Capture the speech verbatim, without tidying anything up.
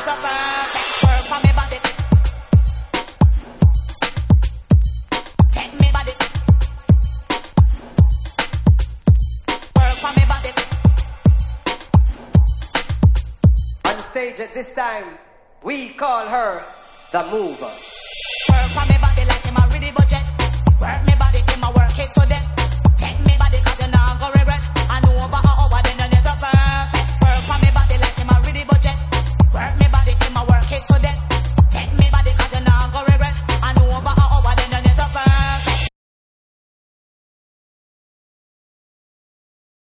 it a perfect work for me body. Take me body. Work for me body. On stage at this time, we call her the mover. Work for me body like